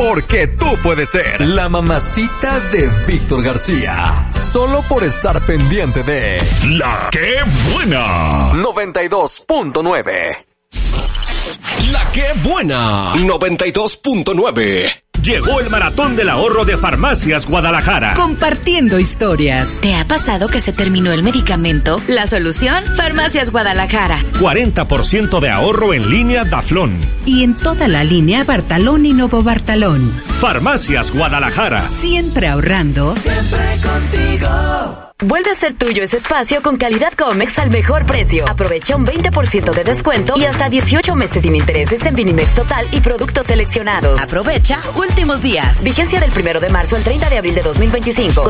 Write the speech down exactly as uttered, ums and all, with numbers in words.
porque tú puedes ser la mamacita de Víctor García. Solo por estar pendiente de La Que Buena noventa y dos punto nueve. La Que Buena noventa y dos punto nueve. Llegó el maratón del ahorro de Farmacias Guadalajara. Compartiendo historias. ¿Te ha pasado que se terminó el medicamento? La solución, Farmacias Guadalajara. cuarenta por ciento de ahorro en línea Daflón. Y en toda la línea Bartalón y Novo Bartalón. Farmacias Guadalajara. Siempre ahorrando. Siempre contigo. Vuelve a ser tuyo ese espacio con calidad Comex al mejor precio. Aprovecha un veinte por ciento de descuento y hasta dieciocho meses sin intereses en Vinimex Total y productos seleccionados. Aprovecha últimos días. Vigencia del primero de marzo al treinta de abril de dos mil veinticinco.